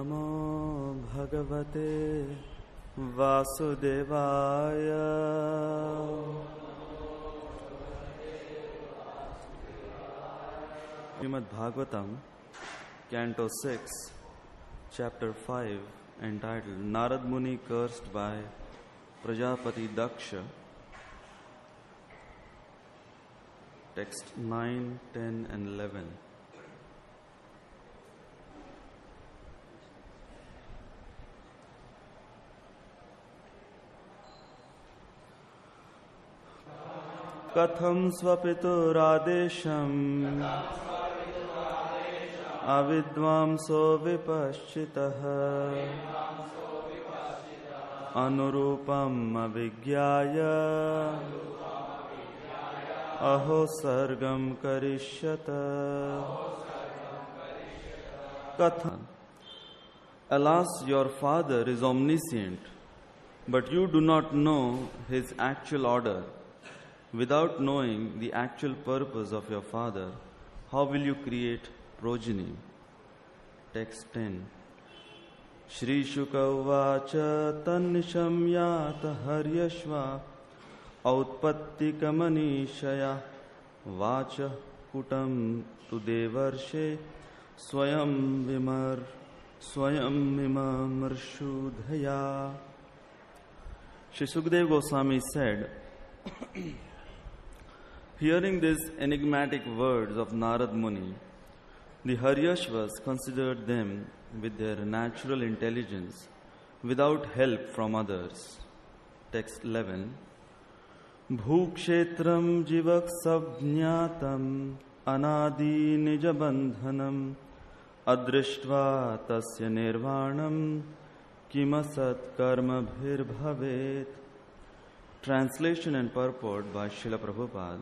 नमो भगवते वासुदेवाय। Srimad Bhagavatam, Canto 6, Chapter 5, entitled Narad Muni cursed by Prajapati Daksha. Text 9, 10 and 11. Katham svapiturādesham avidvamso vipaschitah anurupam avigyaya aho sargam karishyata. Katham. Alas, your father is omniscient, but you do not know his actual order. Without knowing the actual purpose of your father, how will you create progeny? Text 10. Shri Shuka Vacha Tannisham Yata Haryashva Autpatti Kamanishaya Vacha Kutam Tudevarshe Swayam Vimarshudhaya. Shri Sukadeva Goswami said, hearing these enigmatic words of Narad Muni, the Haryashvas considered them with their natural intelligence without help from others. Text 11. Bhukshetram jivak sabjnatam anadi nijabandhanam adrishtva tasya nirvanam kimasat karma bhir bhavet. Translation and purport by Srila Prabhupada.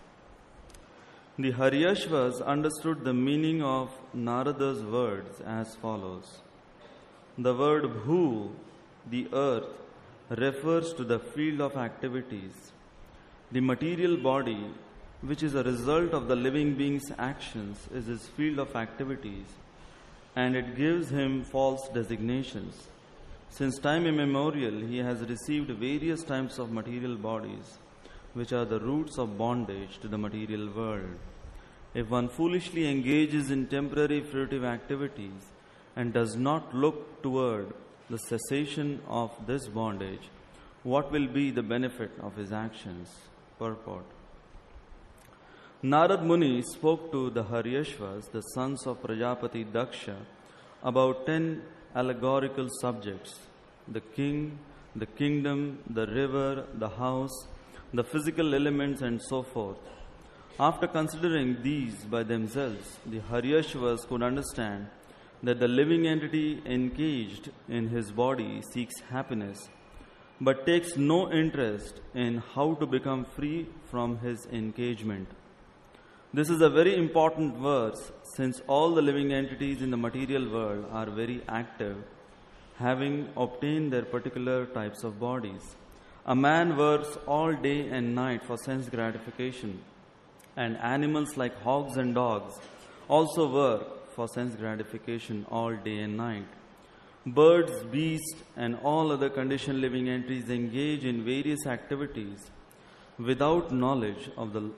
The Haryashvas understood the meaning of Narada's words as follows. The word Bhu, the earth, refers to the field of activities. The material body, which is a result of the living being's actions, is his field of activities, and it gives him false designations. Since time immemorial, he has received various types of material bodies, which are the roots of bondage to the material world. If one foolishly engages in temporary fruitive activities and does not look toward the cessation of this bondage, what will be the benefit of his actions? Purport. Narad Muni spoke to the Haryashvas, the sons of Prajapati Daksha, about 10 allegorical subjects: the king, the kingdom, the river, the house, the physical elements, and so forth. After considering these by themselves, the Haryashvas could understand that the living entity encaged in his body seeks happiness, but takes no interest in how to become free from his engagement. This is a very important verse, since all the living entities in the material world are very active, having obtained their particular types of bodies. A man works all day and night for sense gratification, and animals like hogs and dogs also work for sense gratification all day and night. Birds, beasts, and all other conditioned living entities engage in various activities without knowledge of the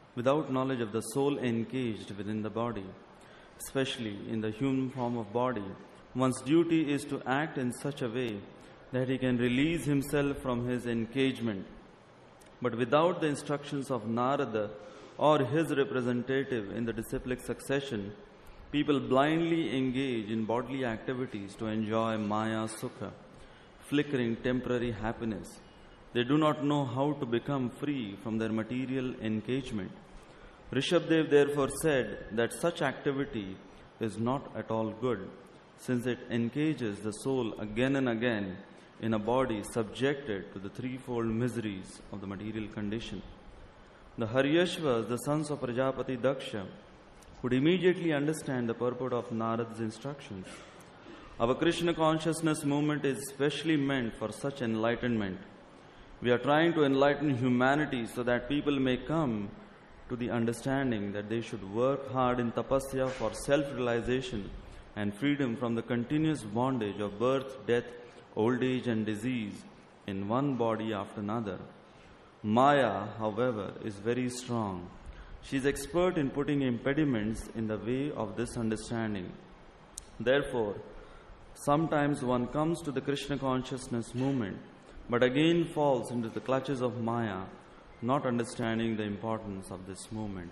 soul encaged within the body. Especially in the human form of body, one's duty is to act in such a way that he can release himself from his engagement. But without the instructions of Narada or his representative in the disciplic succession, people blindly engage in bodily activities to enjoy Maya Sukha, flickering temporary happiness. They do not know how to become free from their material engagement. Rishabdev therefore said that such activity is not at all good, since it engages the soul again and again in a body subjected to the threefold miseries of the material condition. The Haryashvas, the sons of Prajapati Daksha, could immediately understand the purport of Narada's instructions. Our Krishna consciousness movement is specially meant for such enlightenment. We are trying to enlighten humanity so that people may come to the understanding that they should work hard in tapasya for self-realization and freedom from the continuous bondage of birth, death, old age, and disease in one body after another. Maya, however, is very strong. She is expert in putting impediments in the way of this understanding. Therefore, sometimes one comes to the Krishna consciousness movement, but again falls into the clutches of Maya, not understanding the importance of this movement.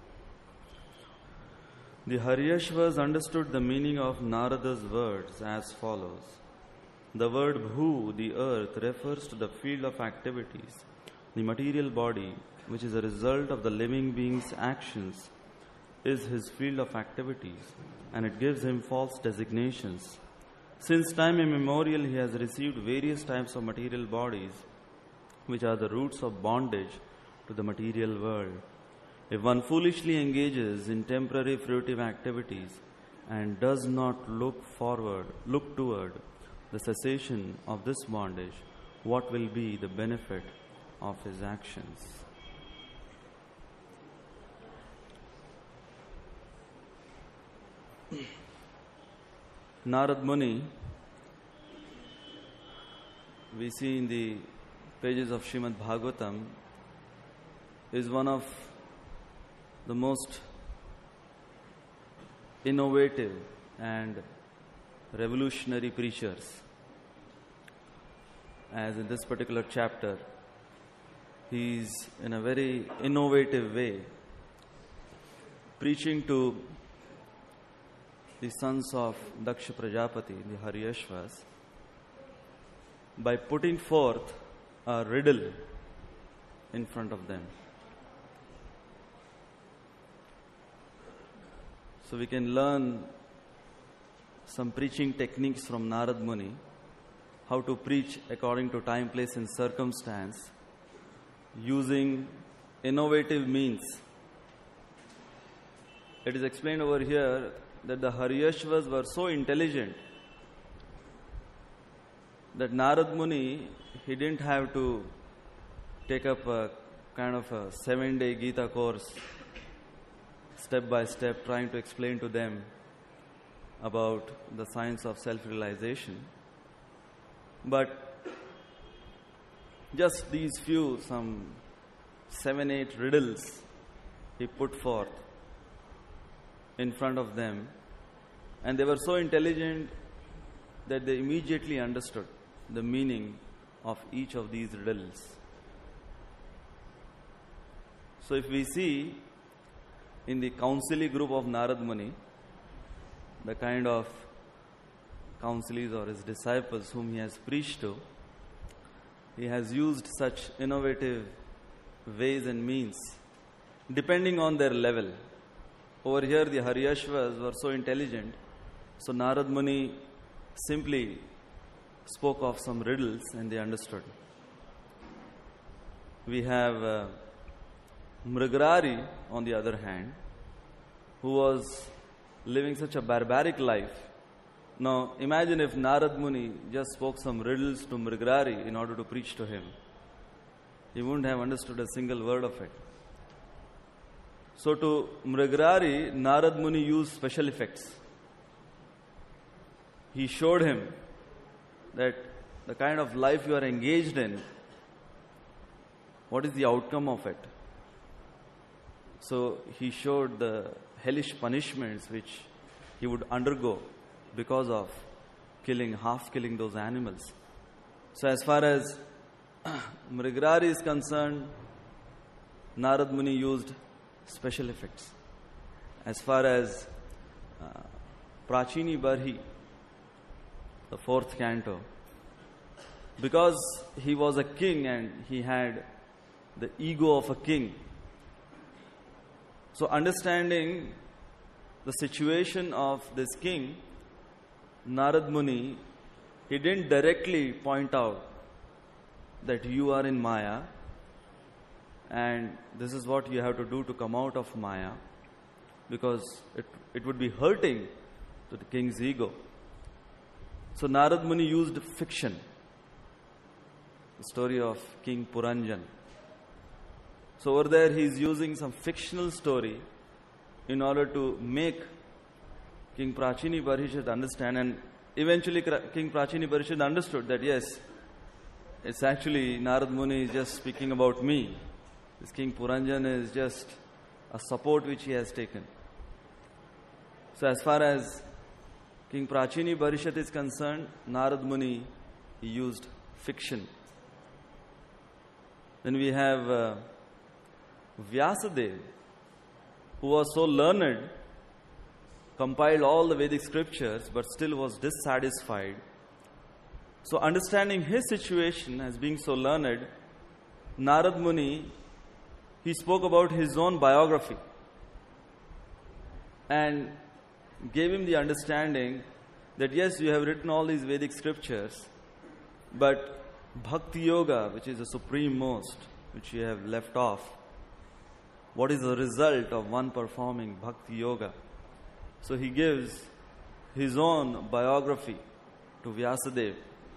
The Haryashvas understood the meaning of Narada's words as follows. The word Bhu, the earth, refers to the field of activities, the material body, which is a result of the living being's actions, is his field of activities, and it gives him false designations. Since time immemorial, he has received various types of material bodies, which are the roots of bondage to the material world. If one foolishly engages in temporary fruitive activities and does not look toward the cessation of this bondage, what will be the benefit of his actions? Narad Muni, we see in the pages of Srimad Bhagavatam, is one of the most innovative and revolutionary preachers. As in this particular chapter, he is in a very innovative way preaching to the sons of Daksha Prajapati, the Haryashvas, by putting forth a riddle in front of them. So we can learn some preaching techniques from Narad Muni, how to preach according to time, place and circumstance, using innovative means. It is explained over here that the Haryashvas were so intelligent that Narad Muni, he didn't have to take up a kind of a 7-day Gita course, step by step, trying to explain to them about the science of self-realization. But just these few, some 7-8 riddles he put forth in front of them, and they were so intelligent that they immediately understood the meaning of each of these riddles. So if we see in the counseli group of Narad Muni, the kind of counselis or his disciples whom he has preached to, he has used such innovative ways and means depending on their level. Over here the Haryashvas were so intelligent, so Narad Muni simply spoke of some riddles and they understood. We have Mrigarari, on the other hand, who was living such a barbaric life. Now imagine if Narad Muni just spoke some riddles to Mrigarari in order to preach to him. He wouldn't have understood a single word of it. So to Mrigarari, Narad Muni used special effects. He showed him that the kind of life you are engaged in, what is the outcome of it? So he showed the hellish punishments which he would undergo because of half killing those animals. So as far as Mrigarari is concerned, Narad Muni used special effects. As far as Prachini Barhi, the 4th canto, because he was a king and he had the ego of a king, so understanding the situation of this king, Narad Muni, he didn't directly point out that you are in Maya and this is what you have to do to come out of Maya, because it would be hurting to the king's ego. So Narad Muni used fiction, the story of King Puranjan. So over there he is using some fictional story in order to make King Prachini Parishad understand, and eventually King Prachini Parishad understood that yes, it's actually Narad Muni is just speaking about me. This King Puranjan is just a support which he has taken. So as far as King Prachini Parishad is concerned, Narad Muni, he used fiction. Then we have Vyasadeva, who was so learned, compiled all the Vedic scriptures, but still was dissatisfied. So understanding his situation as being so learned, Narad Muni, he spoke about his own biography and gave him the understanding that yes, you have written all these Vedic scriptures, but Bhakti Yoga, which is the supreme most, which you have left off, what is the result of one performing Bhakti Yoga? So he gives his own biography to Vyasadeva.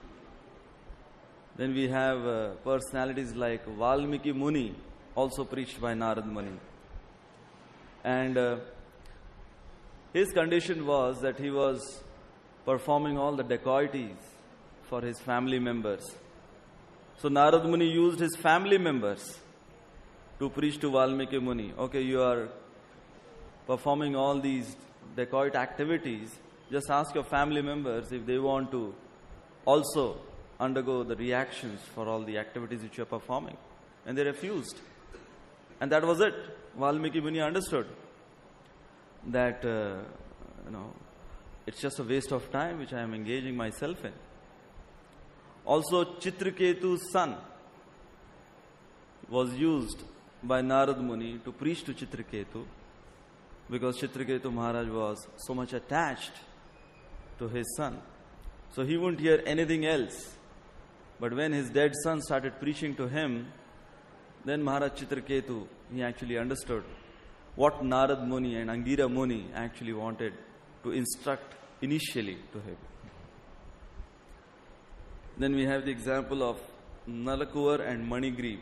Then we have personalities like Valmiki Muni, also preached by Narad Muni. And his condition was that he was performing all the dacoities for his family members. So Narad Muni used his family members to preach to Valmiki Muni. Okay, you are performing all these dacoit activities. Just ask your family members if they want to also undergo the reactions for all the activities which you are performing. And they refused. And that was it. Valmiki Muni understood that, it's just a waste of time which I am engaging myself in. Also, Chitraketu's son was used by Narad Muni to preach to Chitraketu, because Chitraketu Maharaj was so much attached to his son. So he wouldn't hear anything else. But when his dead son started preaching to him, then Maharaj Chitraketu, he actually understood what Narad Muni and Angira Muni actually wanted to instruct initially to him. Then we have the example of Nalakuvar and Manigriv.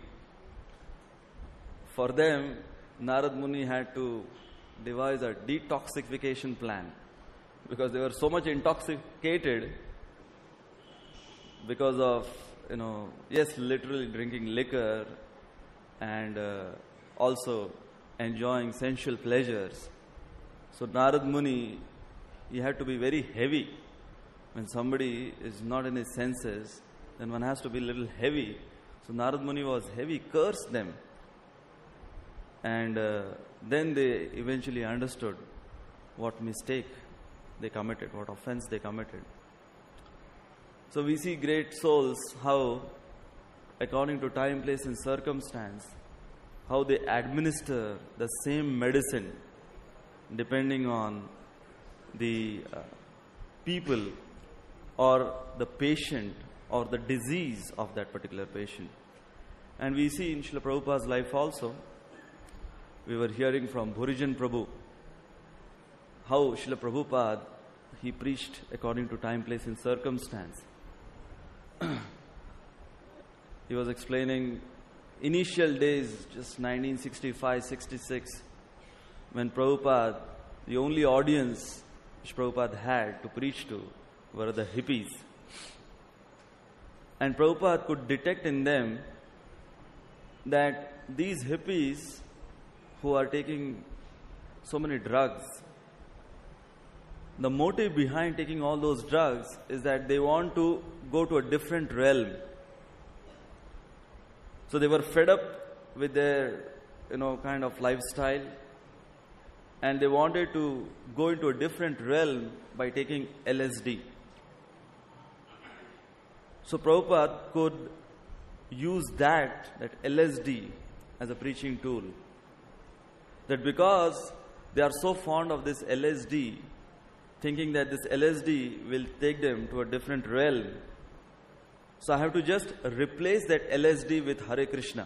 For them, Narad Muni had to devise a detoxification plan, because they were so much intoxicated because of, literally drinking liquor and also enjoying sensual pleasures. So Narad Muni, he had to be very heavy. When somebody is not in his senses, then one has to be a little heavy. So Narad Muni was heavy, cursed them. And then they eventually understood what mistake they committed, what offense they committed. So we see great souls, how according to time, place and circumstance, how they administer the same medicine depending on the people or the patient or the disease of that particular patient. And we see in Srila Prabhupada's life also, we were hearing from Bhurijan Prabhu how Srila Prabhupada, he preached according to time, place and circumstance. He was explaining initial days, just 1965-66, when Prabhupada, the only audience which Prabhupada had to preach to were the hippies. And Prabhupada could detect in them that these hippies who are taking so many drugs, the motive behind taking all those drugs is that they want to go to a different realm. So they were fed up with their, kind of lifestyle, and they wanted to go into a different realm by taking LSD. So Prabhupada could use that LSD as a preaching tool. That because they are so fond of this LSD, thinking that this LSD will take them to a different realm, so I have to just replace that LSD with Hare Krishna.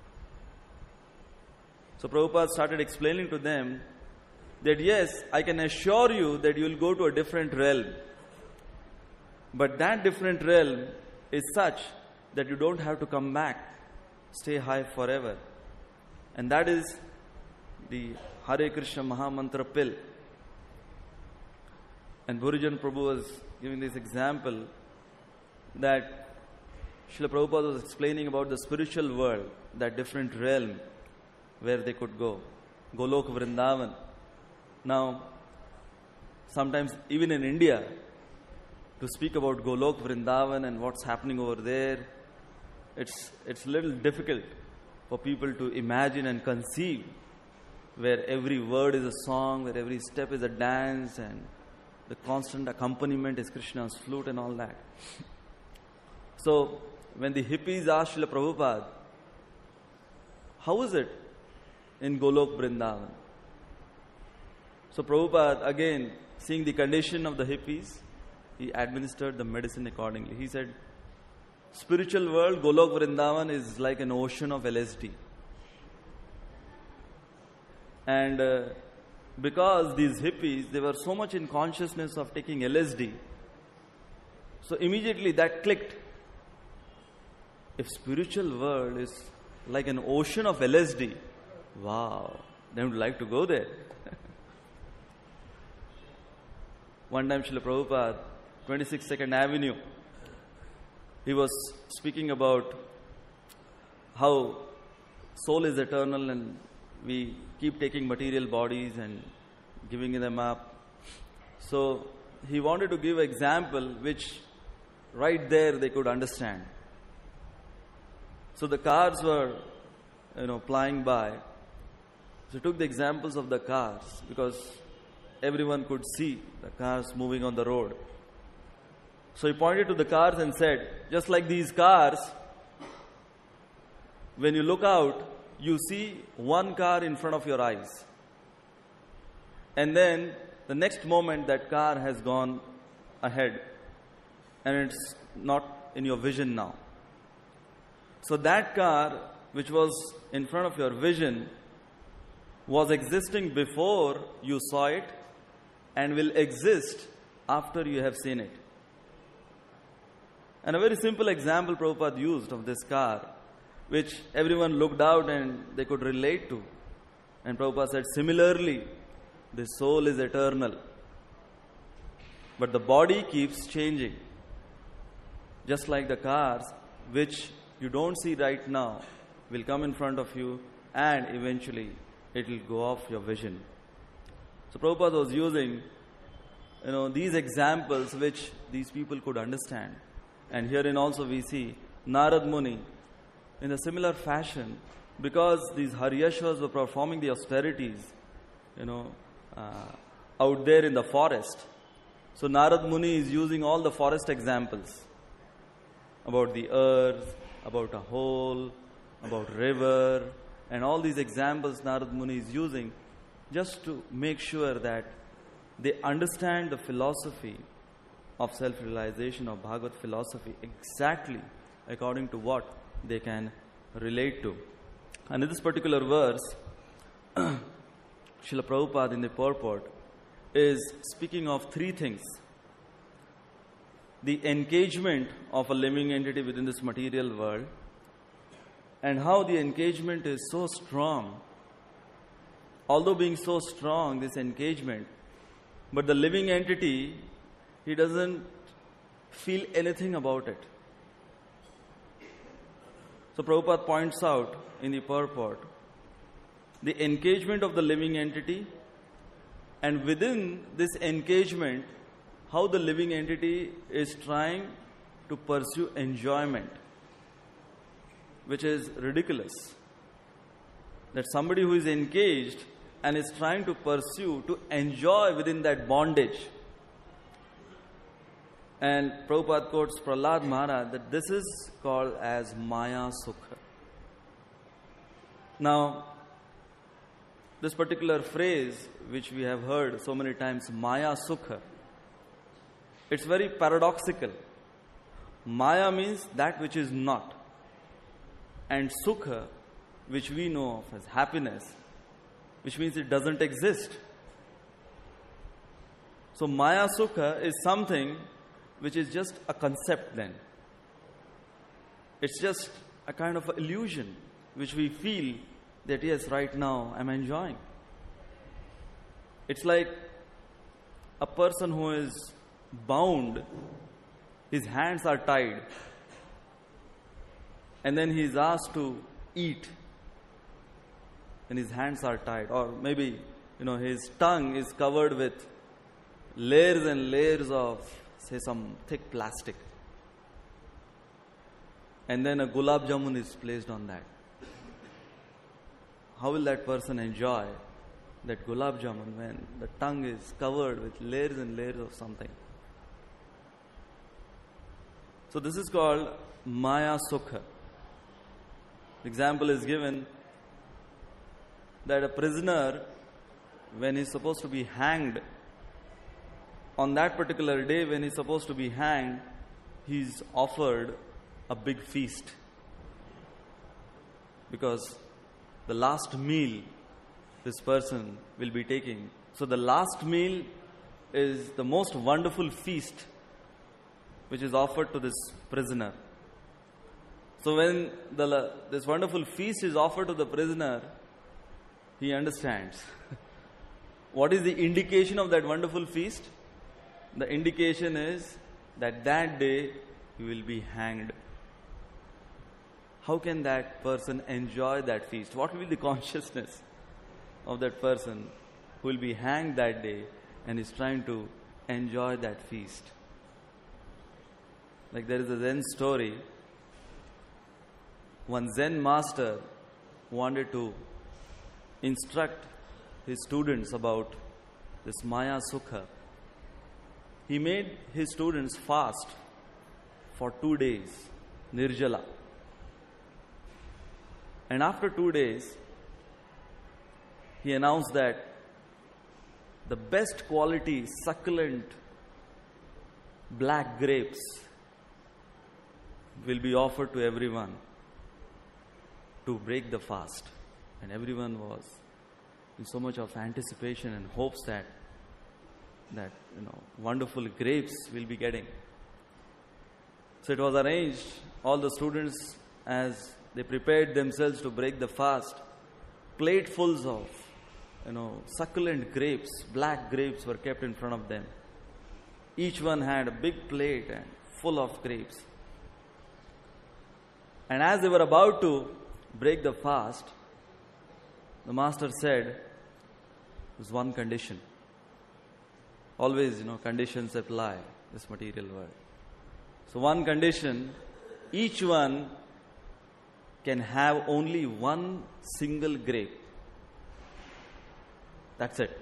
So Prabhupada started explaining to them that yes, I can assure you that you will go to a different realm. But that different realm is such that you don't have to come back, stay high forever. And that is the Hare Krishna Mahamantra pill. And Bhurijan Prabhu was giving this example that Srila Prabhupada was explaining about the spiritual world, that different realm where they could go. Golok Vrindavan. Now, sometimes even in India, to speak about Golok Vrindavan and what's happening over there, it's a little difficult for people to imagine and conceive, where every word is a song, where every step is a dance, and the constant accompaniment is Krishna's flute and all that. So, when the hippies asked Srila Prabhupada, how is it in Golok Vrindavan? So Prabhupada, again, seeing the condition of the hippies, he administered the medicine accordingly. He said, spiritual world, Golok Vrindavan is like an ocean of LSD. And because these hippies, they were so much in consciousness of taking LSD, so immediately that clicked. If spiritual world is like an ocean of LSD, wow, they would like to go there. One time Srila Prabhupada, 22nd Avenue, he was speaking about how soul is eternal and we keep taking material bodies and giving them up. So he wanted to give an example which right there they could understand. So the cars were, flying by. So he took the examples of the cars because everyone could see the cars moving on the road. So he pointed to the cars and said, just like these cars, when you look out, you see one car in front of your eyes. And then the next moment that car has gone ahead and it's not in your vision now. So that car which was in front of your vision was existing before you saw it and will exist after you have seen it. And a very simple example Prabhupada used of this car, which everyone looked out and they could relate to. And Prabhupada said, similarly, the soul is eternal, but the body keeps changing. Just like the cars, which you don't see right now, will come in front of you and eventually it will go off your vision. So Prabhupada was using, these examples which these people could understand. And herein also we see Narad Muni in a similar fashion, because these Haryashvas were performing the austerities, out there in the forest. So Narad Muni is using all the forest examples about the earth, about a hole, about river, and all these examples Narad Muni is using just to make sure that they understand the philosophy of self-realization, of Bhagavad philosophy, exactly according to what they can relate to. And in this particular verse, Srila Prabhupada in the purport is speaking of three things. The engagement of a living entity within this material world, and how the engagement is so strong. Although being so strong, this engagement, but the living entity, he doesn't feel anything about it. So Prabhupada points out in the purport the engagement of the living entity, and within this engagement, how the living entity is trying to pursue enjoyment, which is ridiculous. That somebody who is engaged and is trying to pursue, to enjoy within that bondage. And Prabhupada quotes Prahlad Maharaj that this is called as Maya Sukha. Now, this particular phrase which we have heard so many times, Maya Sukha, it's very paradoxical. Maya means that which is not, and Sukha, which we know of as happiness, which means it doesn't exist. So Maya Sukha is something which is just a concept then. It's just a kind of illusion which we feel that yes, right now I'm enjoying. It's like a person who is bound, his hands are tied, and then he is asked to eat, and his hands are tied, or maybe, his tongue is covered with layers and layers of, say, some thick plastic, and then a gulab jamun is placed on that. How will that person enjoy that gulab jamun when the tongue is covered with layers and layers of something? So this is called Maya Sukha. Example is given that a prisoner, when he's supposed to be hanged, on that particular day when he's supposed to be hanged, he's offered a big feast. Because the last meal this person will be taking. So the last meal is the most wonderful feast which is offered to this prisoner. So when this wonderful feast is offered to the prisoner, he understands. What is the indication of that wonderful feast? The indication is that day he will be hanged. How can that person enjoy that feast? What will be the consciousness of that person who will be hanged that day and is trying to enjoy that feast? Like there is a Zen story. One Zen master wanted to instruct his students about this Maya Sukha. He made his students fast for 2 days, Nirjala. And after 2 days, he announced that the best quality, succulent black grapes will be offered to everyone to break the fast. And everyone was in so much of anticipation and hopes that wonderful grapes will be getting. So it was arranged, all the students, as they prepared themselves to break the fast, platefuls of succulent grapes, black grapes were kept in front of them. Each one had a big plate and full of grapes. And as they were about to break the fast, the master said, there's one condition. Always, conditions apply in this material world. So one condition, each one can have only one single grape. That's it.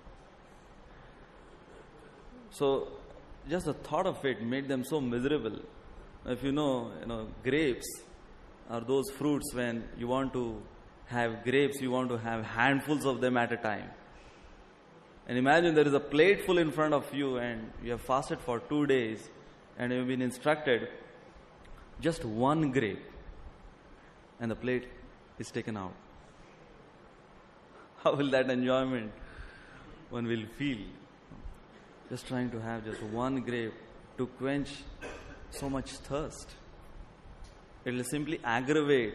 So just the thought of it made them so miserable. If grapes are those fruits when you want to have grapes, you want to have handfuls of them at a time. And imagine there is a plate full in front of you and you have fasted for 2 days and you have been instructed just one grape and the plate is taken out. How will that enjoyment one will feel? Just trying to have just one grape to quench so much thirst. It will simply aggravate,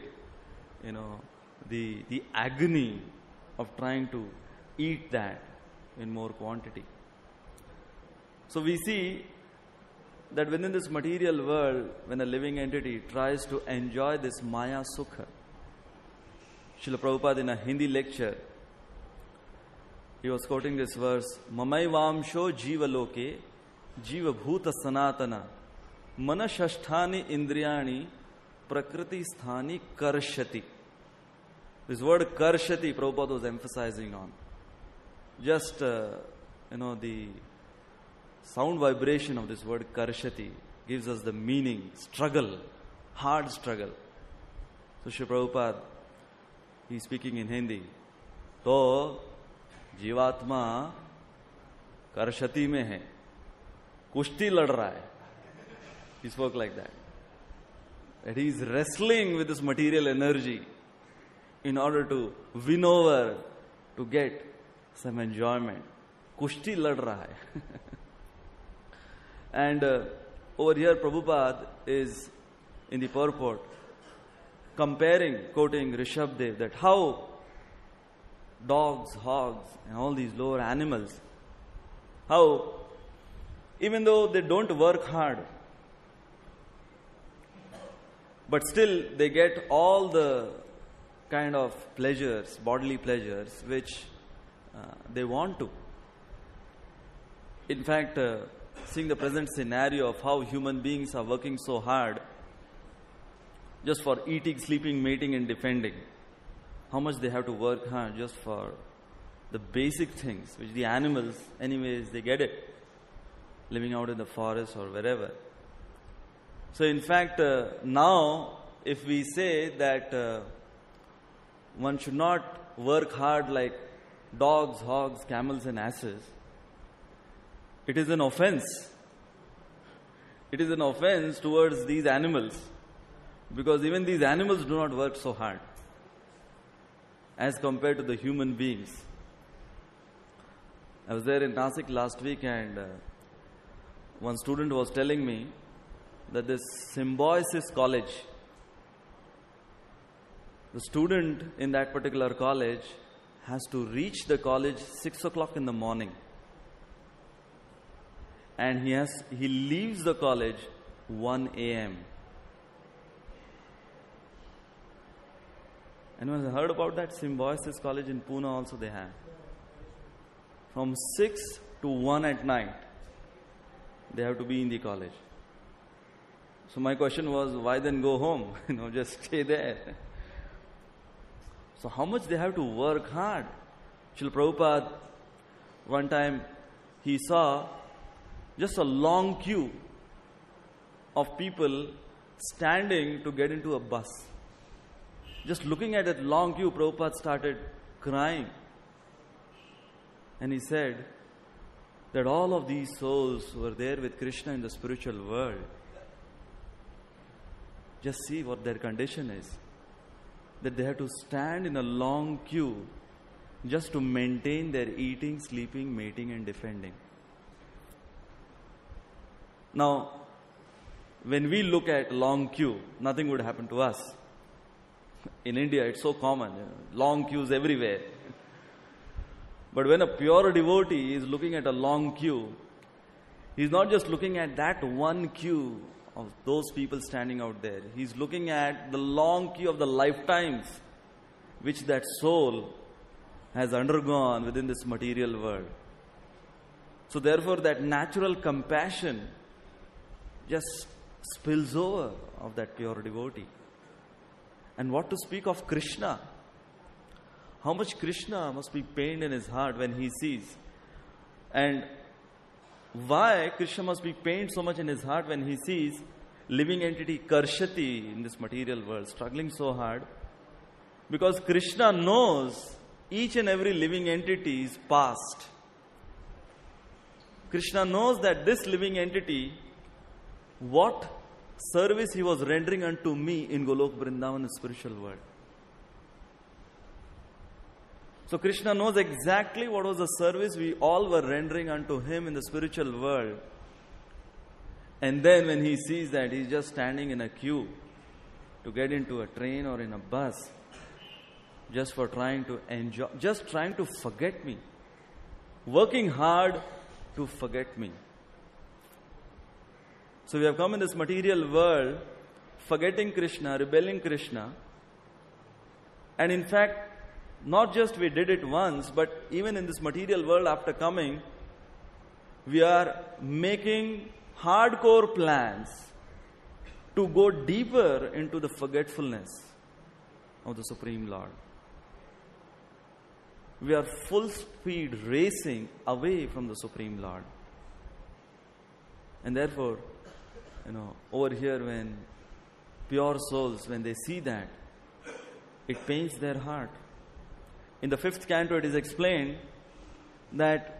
the agony of trying to eat that in more quantity. So we see that within this material world, when a living entity tries to enjoy this Maya Sukha, Srila Prabhupada in a Hindi lecture, he was quoting this verse, Mamaivamsho jiva loke, jiva bhuta sanatana, manashasthani indriyani, prakriti sthani karshati. This word karshati, Prabhupada was emphasizing on. Just, the sound vibration of this word karshati gives us the meaning, struggle, hard struggle. So Srila Prabhupada, he is speaking in Hindi. तो जीवात्मा करशती में है, कुश्ती लड़ रहा है. He spoke like that. That he is wrestling with this material energy in order to win over, to get some enjoyment. Kushti lad raha hai. And over here Prabhupada is in the purport quoting Rishabdev, that how dogs, hogs and all these lower animals, how even though they don't work hard, but still they get all the kind of pleasures, bodily pleasures, which they want to. In fact, seeing the present scenario of how human beings are working so hard just for eating, sleeping, mating and defending, how much they have to work hard just for the basic things, which the animals, anyways, they get it, living out in the forest or wherever. So in fact, now, if we say that one should not work hard like dogs, hogs, camels and asses, it is an offense. It is an offense towards these animals, because even these animals do not work so hard as compared to the human beings. I was there in Nasik last week, and one student was telling me that this Symbiosis College, the student in that particular college has to reach the college 6 o'clock in the morning, and he leaves the college 1 a.m. Anyone has heard about that? Symbiosis College in Pune also they have. From 6 to 1 at night, they have to be in the college. So my question was, why then go home? Just stay there. So how much they have to work hard? Srila Prabhupada, one time he saw just a long queue of people standing to get into a bus. Just looking at that long queue, Prabhupada started crying. And he said that all of these souls were there with Krishna in the spiritual world. Just see what their condition is. That they have to stand in a long queue just to maintain their eating, sleeping, mating and defending. Now, when we look at long queue, nothing would happen to us. In India, it's so common. Long queues everywhere. But when a pure devotee is looking at a long queue, he's not just looking at that one queue of those people standing out there. He's looking at the long queue of the lifetimes which that soul has undergone within this material world. So therefore, that natural compassion just spills over of that pure devotee. And what to speak of Krishna? How much Krishna must be pained in his heart when he sees. And why Krishna must be pained so much in his heart when he sees living entity Karshati in this material world, struggling so hard? Because Krishna knows each and every living entity is past. Krishna knows that this living entity, what service he was rendering unto me in Golok Vrindavan, the spiritual world. So Krishna knows exactly what was the service we all were rendering unto him in the spiritual world. And then when he sees that he's just standing in a queue to get into a train or in a bus, just for trying to enjoy, just trying to forget me, working hard to forget me. So we have come in this material world, forgetting Krishna, rebelling Krishna. And in fact, not just we did it once, but even in this material world after coming, we are making hardcore plans to go deeper into the forgetfulness of the Supreme Lord. We are full speed racing away from the Supreme Lord. And therefore, over here when pure souls, when they see that, it pains their heart. In the 5th canto, it is explained that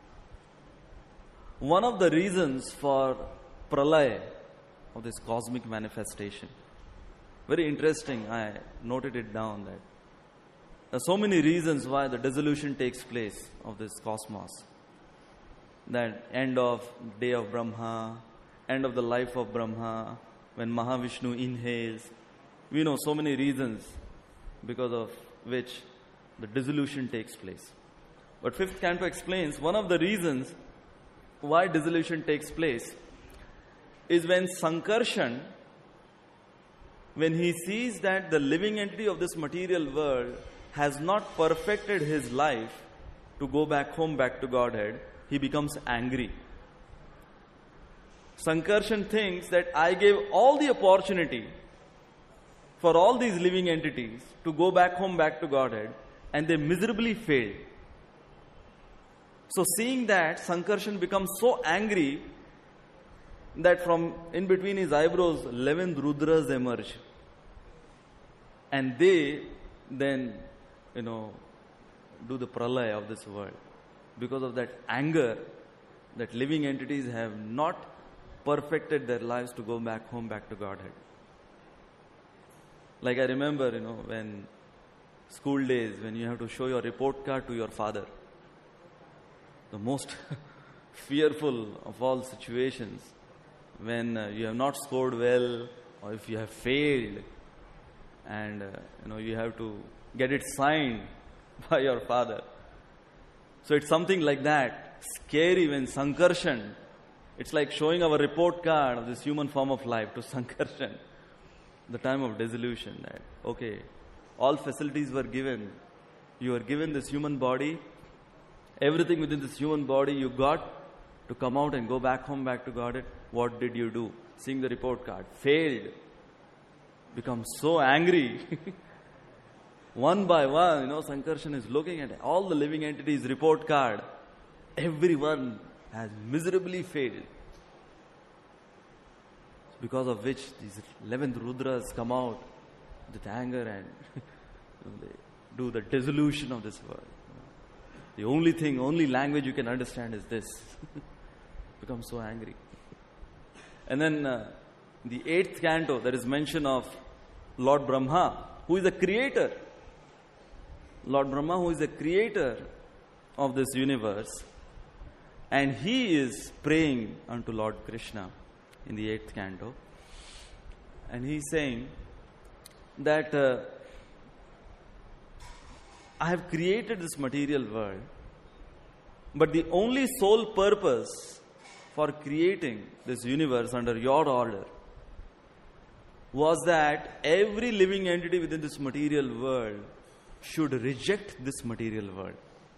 one of the reasons for pralaya, of this cosmic manifestation, very interesting, I noted it down, that there are so many reasons why the dissolution takes place of this cosmos. That end of day of Brahma, end of the life of Brahma, when Mahavishnu inhales. We know so many reasons because of which the dissolution takes place. But 5th canto explains one of the reasons why dissolution takes place is when Sankarshan, when he sees that the living entity of this material world has not perfected his life to go back home, back to Godhead, he becomes angry. Sankarshan thinks that I gave all the opportunity for all these living entities to go back home, back to Godhead, and they miserably failed. So seeing that, Sankarshan becomes so angry that from in between his eyebrows, 11 Rudras emerge. And they then, do the pralaya of this world. Because of that anger, that living entities have not perfected their lives to go back home, back to Godhead. Like I remember, when school days, when you have to show your report card to your father. The most fearful of all situations, when you have not scored well, or if you have failed, and you have to get it signed by your father. So it's something like that, scary when Sankarshan, it's like showing our report card of this human form of life to Sankarshan, the time of dissolution, that okay, all facilities were given, you were given this human body, everything within this human body you got to come out and go back home, back to Godhead. What did you do? Seeing the report card, failed, become so angry. One by one, Sankarshan is looking at all the living entities' report card. Everyone has miserably failed. Because of which these 11 Rudras come out with anger and they do the dissolution of this world. The only language you can understand is this. Become so angry. And then the 8th canto, there is mention of Lord Brahma, who is the creator. Lord Brahma, who is the creator of this universe. And he is praying unto Lord Krishna in the 8th canto. And he is saying that I have created this material world, but the only sole purpose for creating this universe under your order was that every living entity within this material world should reject this material world.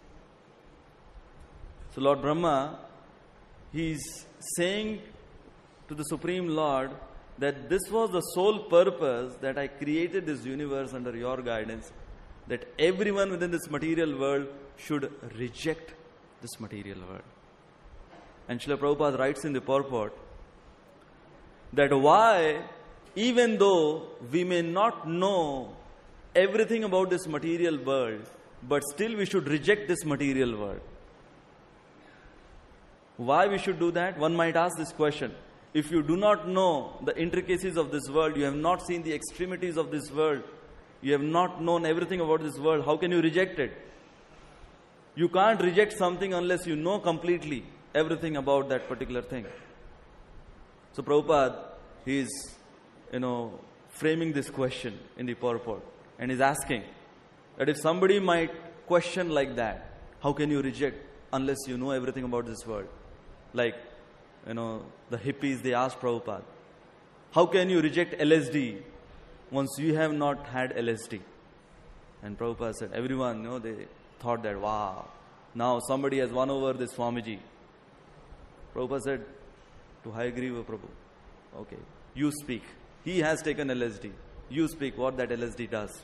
So Lord Brahma, he is saying to the Supreme Lord that this was the sole purpose that I created this universe under your guidance, that everyone within this material world should reject this material world. And Srila Prabhupada writes in the purport that why, even though we may not know everything about this material world, but still we should reject this material world. Why we should do that? One might ask this question. If you do not know the intricacies of this world, you have not seen the extremities of this world, you have not known everything about this world, how can you reject it? You can't reject something unless you know completely everything about that particular thing. So Prabhupada, he is, framing this question in the purport and is asking that if somebody might question like that, how can you reject unless you know everything about this world? Like, the hippies, they asked Prabhupada, how can you reject LSD once you have not had LSD? And Prabhupada said, everyone, they thought that, wow, now somebody has won over this Swamiji. Prabhupada said to Hayagriva Prabhu, okay, you speak. He has taken LSD. You speak what that LSD does.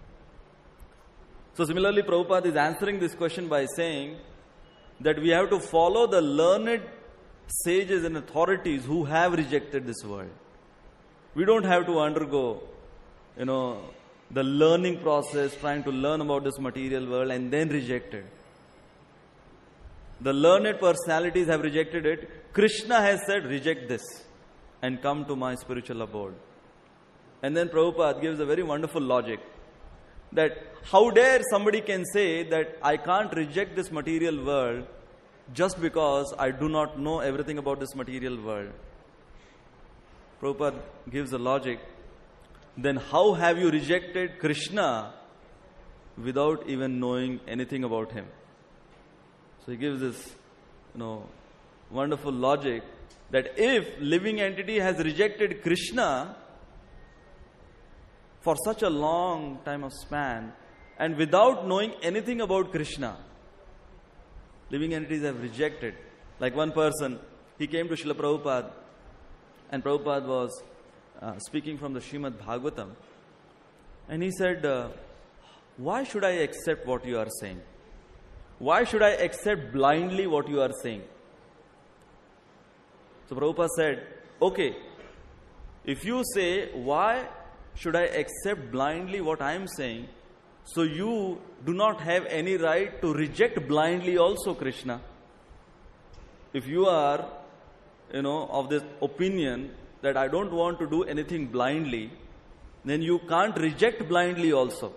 So similarly, Prabhupada is answering this question by saying that we have to follow the learned sages and authorities who have rejected this world. We don't have to undergo, the learning process, trying to learn about this material world and then reject it. The learned personalities have rejected it. Krishna has said, reject this and come to my spiritual abode. And then Prabhupada gives a very wonderful logic that how dare somebody can say that I can't reject this material world just because I do not know everything about this material world. Prabhupada gives a logic. Then how have you rejected Krishna without even knowing anything about him? So he gives this, wonderful logic that if living entity has rejected Krishna for such a long time of span and without knowing anything about Krishna, living entities have rejected. Like one person, he came to Srila Prabhupada, and Prabhupada was speaking from the Srimad Bhagavatam, and he said, why should I accept what you are saying? Why should I accept blindly what you are saying? So Prabhupada said, okay, if you say, why should I accept blindly what I am saying, so you do not have any right to reject blindly also Krishna. If you are, of this opinion that I don't want to do anything blindly, then you can't reject blindly also.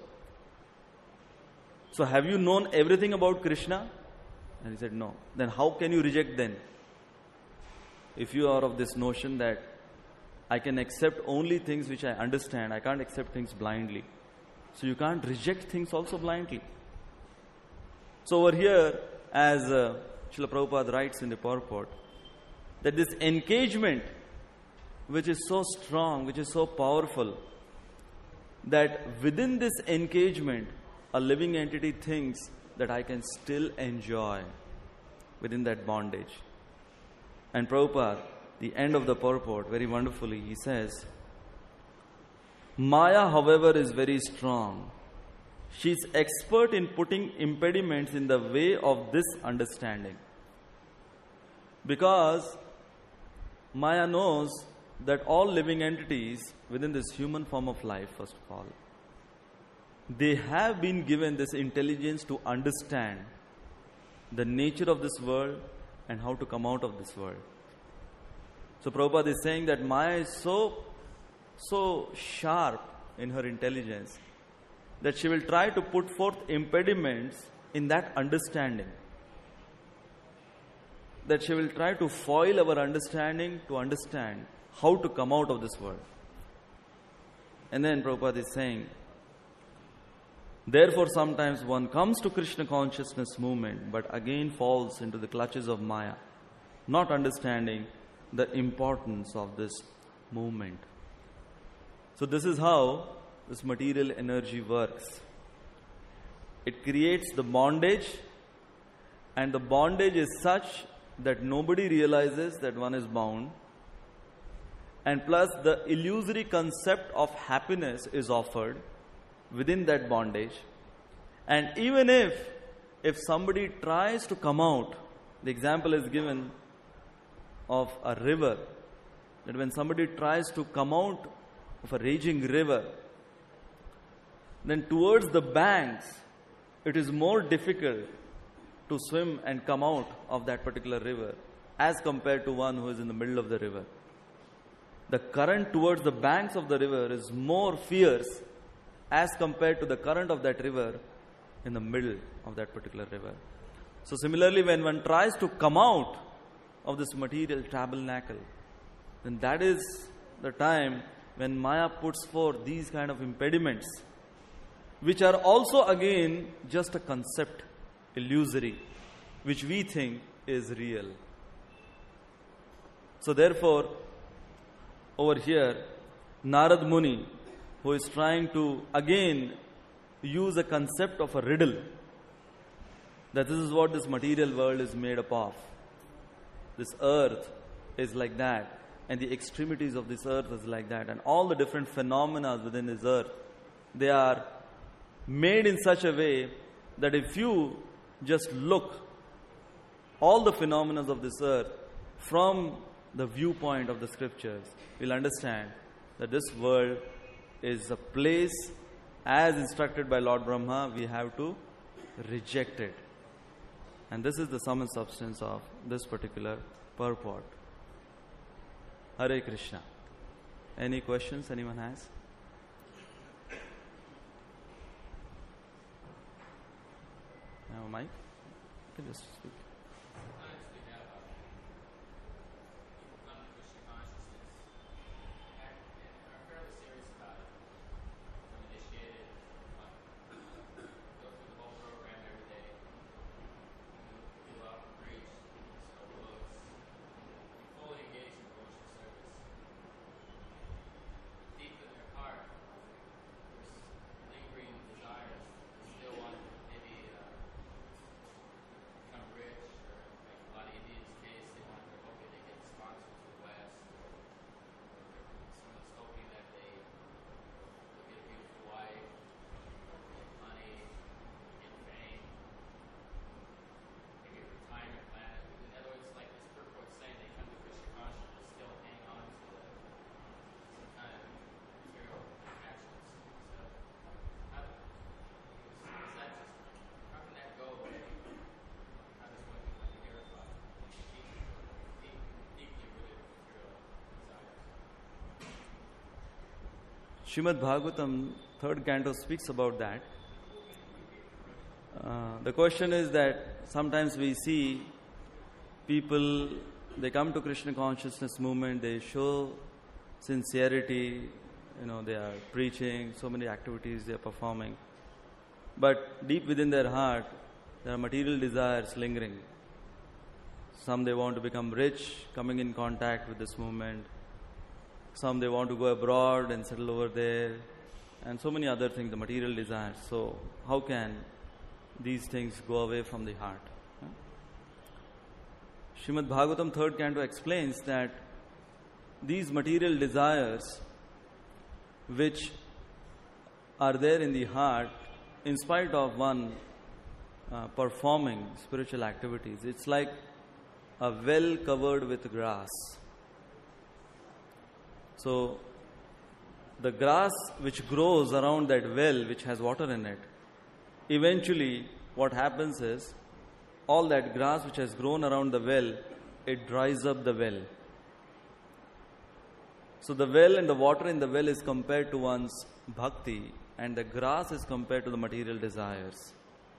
So have you known everything about Krishna? And he said, no. Then how can you reject then? If you are of this notion that I can accept only things which I understand, I can't accept things blindly. So you can't reject things also blindly. So over here, as Srila Prabhupada writes in the purport, that this engagement, which is so strong, which is so powerful, that within this engagement, a living entity thinks that I can still enjoy within that bondage. And Prabhupada, the end of the purport, very wonderfully, he says, Maya, however, is very strong. She is expert in putting impediments in the way of this understanding. Because Maya knows that all living entities within this human form of life, first of all, they have been given this intelligence to understand the nature of this world and how to come out of this world. So Prabhupada is saying that Maya is so sharp in her intelligence that she will try to put forth impediments in that understanding. That she will try to foil our understanding to understand how to come out of this world. And then Prabhupada is saying, therefore sometimes one comes to Krishna consciousness movement but again falls into the clutches of Maya, not understanding the importance of this movement. So this is how this material energy works. It creates the bondage, and the bondage is such that nobody realizes that one is bound, and plus the illusory concept of happiness is offered within that bondage. And even if somebody tries to come out, the example is given of a river, that when somebody tries to come out of a raging river, then towards the banks, it is more difficult to swim and come out of that particular river as compared to one who is in the middle of the river. The current towards the banks of the river is more fierce as compared to the current of that river in the middle of that particular river. So similarly, when one tries to come out of this material tabernacle, then that is the time when Maya puts forth these kind of impediments, which are also again just a concept, illusory, which we think is real. So therefore, over here, Narad Muni, who is trying to again use a concept of a riddle, that this is what this material world is made up of. This earth is like that, and the extremities of this earth is like that, and all the different phenomena within this earth, they are made in such a way that if you just look all the phenomena of this earth from the viewpoint of the scriptures, you'll understand that this world is a place, as instructed by Lord Brahma, we have to reject it. And this is the sum and substance of this particular purport. Hare Krishna. Any questions anyone has? Have a mic? You can just speak. Srimad Bhagavatam, 3rd canto, speaks about that. The question is that sometimes we see people, they come to Krishna consciousness movement, they show sincerity, they are preaching, so many activities they are performing. But deep within their heart, there are material desires lingering. Some they want to become rich, coming in contact with this movement. Some they want to go abroad and settle over there. And so many other things, the material desires. So how can these things go away from the heart? Srimad Bhagavatam 3rd canto explains that these material desires which are there in the heart, in spite of one performing spiritual activities, it's like a well covered with grass. So the grass which grows around that well which has water in it, eventually what happens is all that grass which has grown around the well, it dries up the well. So the well and the water in the well is compared to one's bhakti, and the grass is compared to the material desires.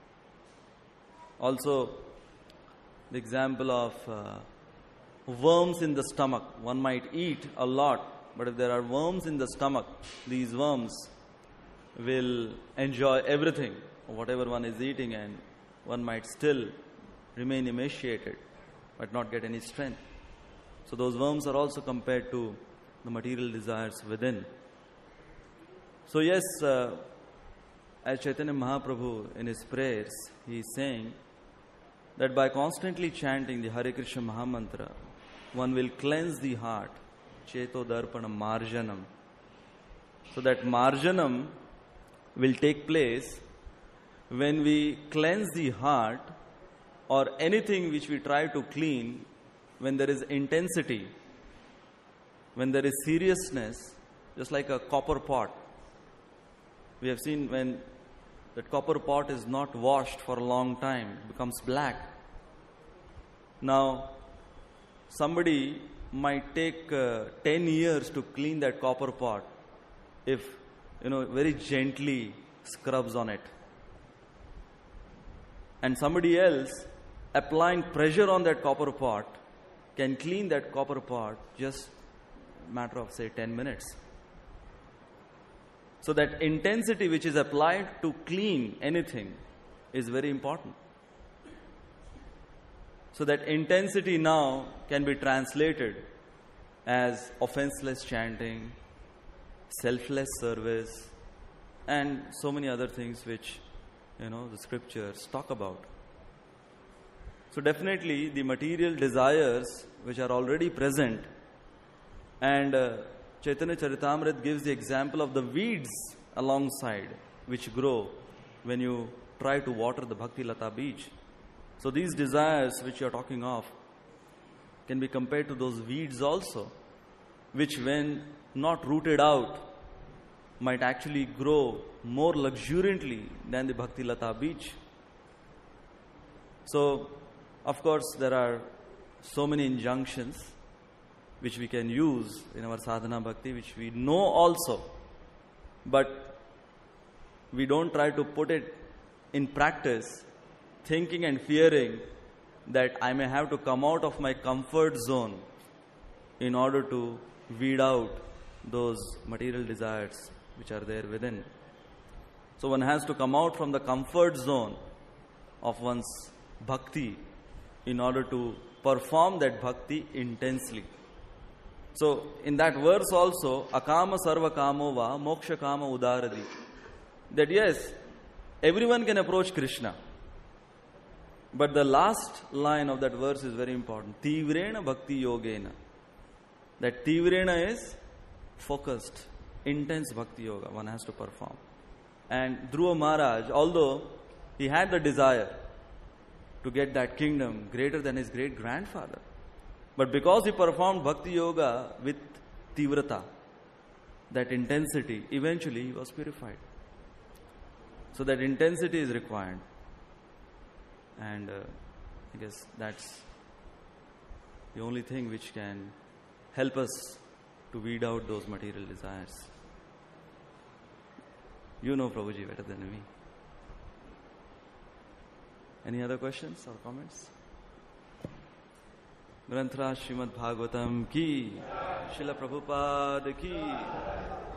Also, the example of worms in the stomach. One might eat a lot, but if there are worms in the stomach, these worms will enjoy everything, whatever one is eating, and one might still remain emaciated, but not get any strength. So those worms are also compared to the material desires within. So yes, as Chaitanya Mahaprabhu in his prayers, he is saying that by constantly chanting the Hare Krishna Mahamantra, one will cleanse the heart, Cheto Darpanam Marjanam. So that Marjanam will take place when we cleanse the heart or anything which we try to clean, when there is intensity, when there is seriousness, just like a copper pot. We have seen when that copper pot is not washed for a long time, it becomes black. Now, somebody might take 10 years to clean that copper pot if, very gently scrubs on it. And somebody else applying pressure on that copper pot can clean that copper pot just a matter of, say, 10 minutes. So that intensity which is applied to clean anything is very important. So that intensity now can be translated as offenseless chanting, selfless service, and so many other things which, the scriptures talk about. So definitely the material desires which are already present, and Chaitanya Charitamrita gives the example of the weeds alongside which grow when you try to water the Bhakti Lata Beach. So these desires which you are talking of can be compared to those weeds also, which when not rooted out might actually grow more luxuriantly than the Bhakti Lata Beach. So, of course, there are so many injunctions which we can use in our sadhana bhakti, which we know also, but we don't try to put it in practice, thinking and fearing that I may have to come out of my comfort zone in order to weed out those material desires which are there within. So one has to come out from the comfort zone of one's bhakti in order to perform that bhakti intensely. So in that verse also, akama sarva kamo va moksha kama udaradi, that yes, everyone can approach Krishna. But the last line of that verse is very important. Tivrena bhakti yogena. That tivrena is focused, intense bhakti yoga one has to perform. And Dhruva Maharaj, although he had the desire to get that kingdom greater than his great grandfather, but because he performed bhakti yoga with tivrata, that intensity, eventually he was purified. So that intensity is required. And I guess that's the only thing which can help us to weed out those material desires. You know Prabhuji better than me. Any other questions or comments? Granthra Srimad Bhagavatam ki, Srila Prabhupada ki.